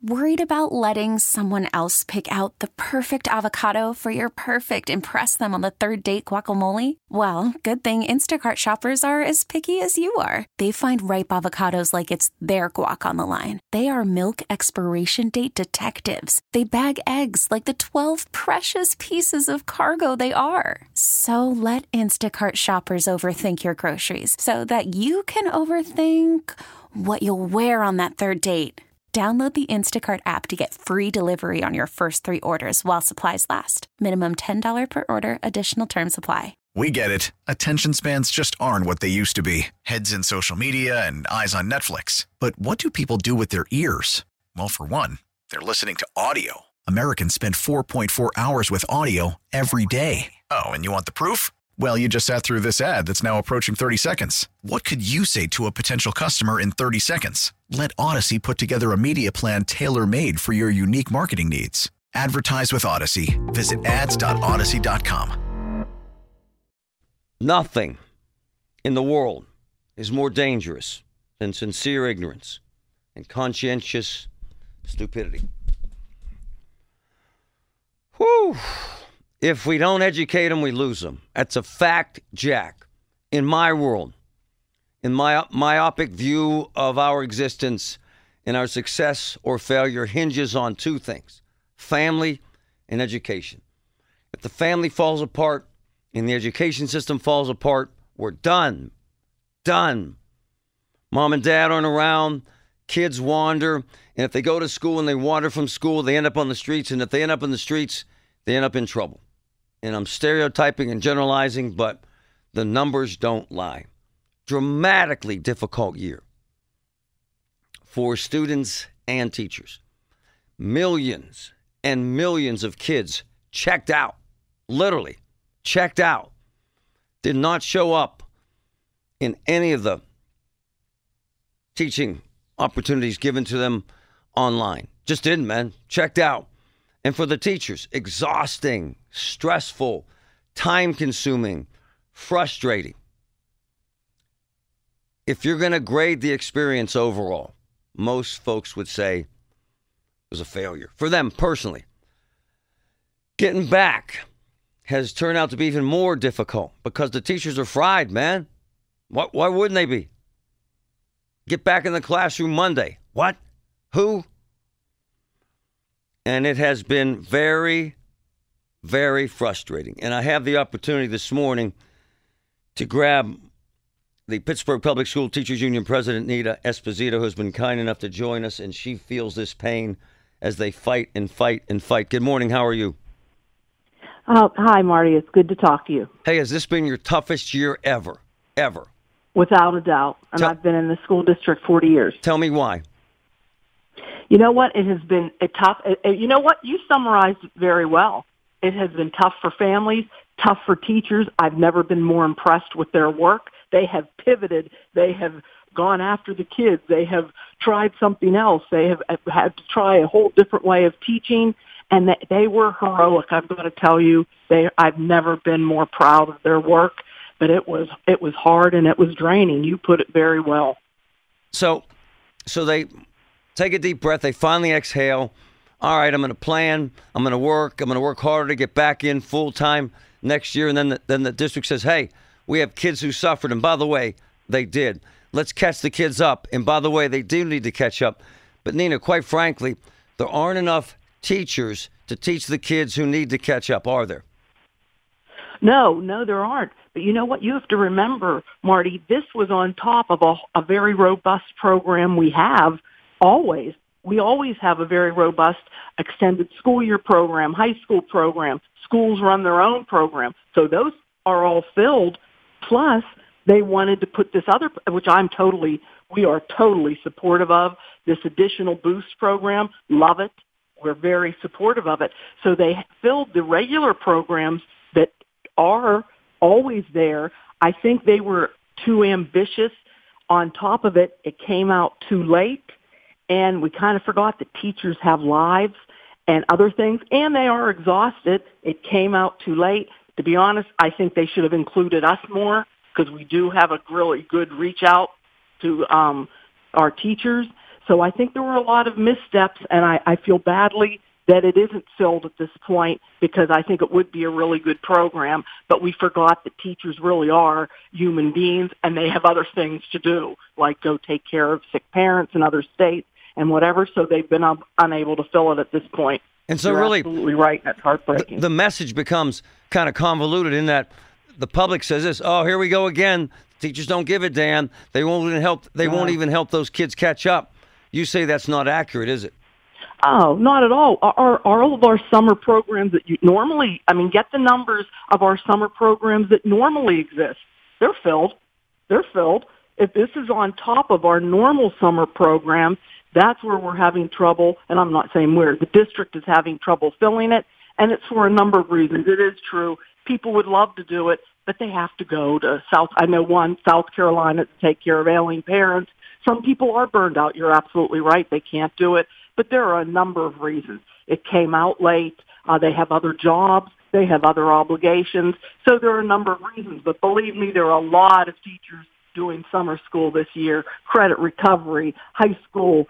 Worried about letting someone else pick out the perfect avocado for your perfect impress them on the third date guacamole? Well, good thing Instacart shoppers are as picky as you are. They find ripe avocados like it's their guac on the line. They are milk expiration date detectives. They bag eggs like the 12 precious pieces of cargo they are. So let Instacart shoppers overthink your groceries so that you can overthink what you'll wear on that third date. Download the Instacart app to get free delivery on your first 3 orders while supplies last. Minimum $10 per order. Additional terms apply. We get it. Attention spans just aren't what they used to be. Heads in social media and eyes on Netflix. But what do people do with their ears? Well, for one, they're listening to audio. Americans spend 4.4 hours with audio every day. Oh, and you want the proof? Well, you just sat through this ad that's now approaching 30 seconds. What could you say to a potential customer in 30 seconds? Let Odyssey put together a media plan tailor-made for your unique marketing needs. Advertise with Odyssey. Visit ads.odyssey.com. Nothing in the world is more dangerous than sincere ignorance and conscientious stupidity. Whew. If we don't educate them, we lose them. That's a fact, Jack. In my world, in my myopic view of our existence, and our success or failure hinges on 2 things: family and education. If the family falls apart and the education system falls apart, we're done. Done. Mom and dad aren't around. Kids wander. And if they go to school and they wander from school, they end up on the streets. And if they end up in the streets, they end up in trouble. And I'm stereotyping and generalizing, but the numbers don't lie. Dramatically difficult year for students and teachers. Millions and millions of kids checked out, literally checked out, did not show up in any of the teaching opportunities given to them online. Just didn't, man. Checked out. And for the teachers, exhausting, stressful, time-consuming, frustrating. If you're going to grade the experience overall, most folks would say it was a failure. For them personally, getting back has turned out to be even more difficult because the teachers are fried, man. Why wouldn't they be? Get back in the classroom Monday. What? Who? And it has been very, very frustrating. And I have the opportunity this morning to grab the Pittsburgh Public School Teachers Union President, Nita Esposito, who's been kind enough to join us, and she feels this pain as they fight and fight and fight. Good morning. How are you? Hi, Marty. It's good to talk to you. Hey, has this been your toughest year ever? Ever? Without a doubt. And I've been in the school district 40 years. Tell me why. You know what? It has been a tough. You know what? You summarized it very well. It has been tough for families, tough for teachers. I've never been more impressed with their work. They have pivoted. They have gone after the kids. They have tried something else. They have had to try a whole different way of teaching, and they were heroic. I've got to tell you, I've never been more proud of their work. But it was hard and it was draining. You put it very well. So they take a deep breath. They finally exhale. All right, I'm going to plan. I'm going to work. I'm going to work harder to get back in full time next year. And then the district says, hey, we have kids who suffered. And by the way, they did. Let's catch the kids up. And by the way, they do need to catch up. But Nina, quite frankly, there aren't enough teachers to teach the kids who need to catch up, are there? No, there aren't. But you know what? You have to remember, Marty, this was on top of a very robust program we have always. We always have a very robust extended school year program, high school program. Schools run their own program. So those are all filled. Plus, they wanted to put this other, which we are totally supportive of, this additional boost program. Love it. We're very supportive of it. So they filled the regular programs that are always there. I think they were too ambitious. On top of it, it came out too late, and we kind of forgot that teachers have lives and other things, and they are exhausted. It came out too late. To be honest, I think they should have included us more because we do have a really good reach out to our teachers. So I think there were a lot of missteps, and I feel badly that it isn't filled at this point, because I think it would be a really good program, but we forgot that teachers really are human beings, and they have other things to do, like go take care of sick parents in other states and whatever, so they've been unable to fill it at this point. And so You're really, absolutely right, that's heartbreaking. The message becomes kind of convoluted in that the public says this, oh, here we go again. Teachers don't give a damn. They won't even help. They won't even help those kids catch up. You say that's not accurate, is it? Oh, not at all. All of our summer programs that you normally, get the numbers of our summer programs that normally exist. They're filled. They're filled. If this is on top of our normal summer program, that's where we're having trouble. And I'm not saying where. The district is having trouble filling it. And it's for a number of reasons. It is true. People would love to do it, but they have to go to South Carolina to take care of ailing parents. Some people are burned out. You're absolutely right. They can't do it. But there are a number of reasons. It came out late. They have other jobs. They have other obligations. So there are a number of reasons. But believe me, there are a lot of teachers doing summer school this year, credit recovery, high school,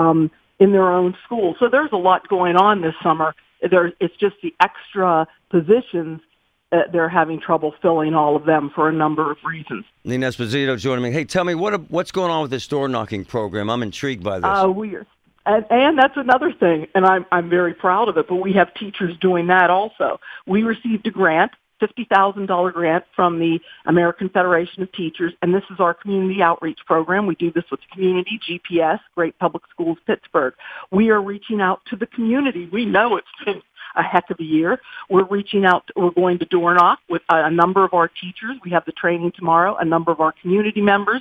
in their own school. So there's a lot going on this summer. It's just the extra positions. They're having trouble filling all of them for a number of reasons. Nina Esposito joining me. Hey, tell me, what's going on with this door knocking program? I'm intrigued by this. And that's another thing, and I'm very proud of it, but we have teachers doing that also. We received a grant, $50,000 grant from the American Federation of Teachers, and this is our community outreach program. We do this with the community, GPS, Great Public Schools Pittsburgh. We are reaching out to the community. We know it's been a heck of a year. We're reaching out. We're going to door knock with a number of our teachers. We have the training tomorrow. A number of our community members.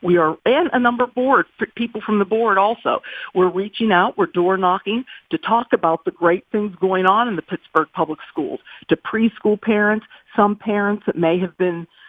And a number of people from the board also. We're reaching out. We're door knocking to talk about the great things going on in the Pittsburgh Public Schools. To preschool parents, some parents that may have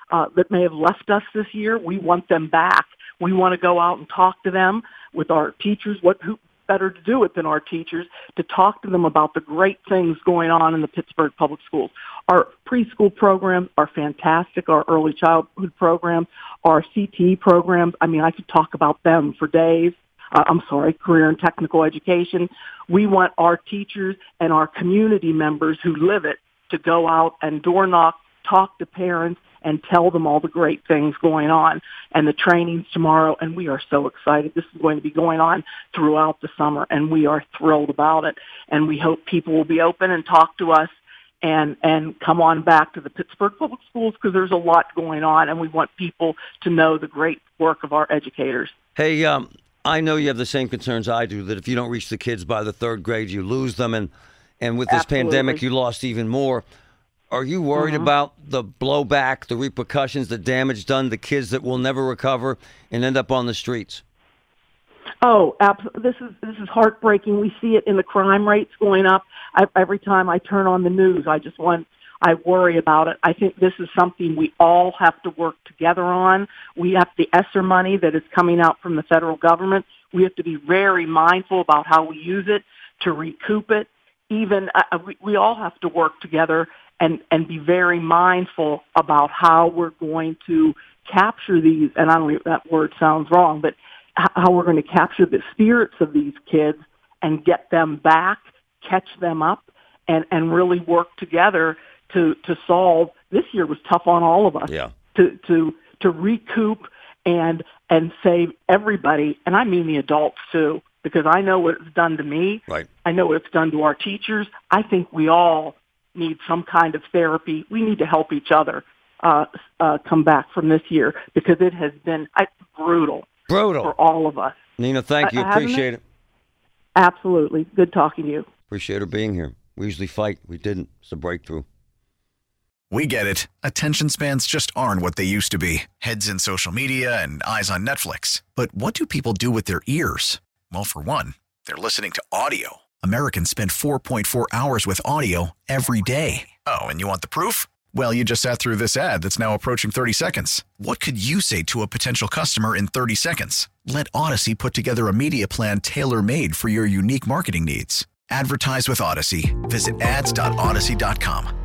left us this year. We want them back. We want to go out and talk to them with our teachers. Who better to do it than our teachers, to talk to them about the great things going on in the Pittsburgh Public Schools. Our preschool programs are fantastic. Our early childhood programs, our CTE programs, I could talk about them for days. Career and technical education. We want our teachers and our community members who live it to go out and door knock, talk to parents, and tell them all the great things going on, and the trainings tomorrow, and we are so excited. This is going to be going on throughout the summer, and we are thrilled about it, and we hope people will be open and talk to us and come on back to the Pittsburgh Public Schools, because there's a lot going on, and we want people to know the great work of our educators. Hey, I know you have the same concerns I do, that if you don't reach the kids by the third grade, you lose them, and with this pandemic, you lost even more. Are you worried about the blowback, the repercussions, the damage done to kids that will never recover and end up on the streets? Oh, this is heartbreaking. We see it in the crime rates going up. Every time I turn on the news, I worry about it. I think this is something we all have to work together on. We have the ESSER money that is coming out from the federal government. We have to be very mindful about how we use it to recoup it. We all have to work together and be very mindful about how we're going to capture these, and I don't know if that word sounds wrong, but how we're going to capture the spirits of these kids and get them back, catch them up, and really work together to solve. This year was tough on all of us. Yeah. To recoup and save everybody, and I mean the adults too, because I know what it's done to me. Right. I know what it's done to our teachers. I think we all need some kind of therapy. We need to help each other come back from this year, because it has been brutal for all of us. Nina, thank you. Appreciate it. Absolutely. Good talking to you. Appreciate her being here. We usually fight. We didn't. It's a breakthrough. We get it. Attention spans just aren't what they used to be. Heads in social media and eyes on Netflix. But what do people do with their ears? Well, for one, they're listening to audio. Americans spend 4.4 hours with audio every day. Oh, and you want the proof? Well, you just sat through this ad that's now approaching 30 seconds. What could you say to a potential customer in 30 seconds? Let Odyssey put together a media plan tailor-made for your unique marketing needs. Advertise with Odyssey. Visit ads.odyssey.com.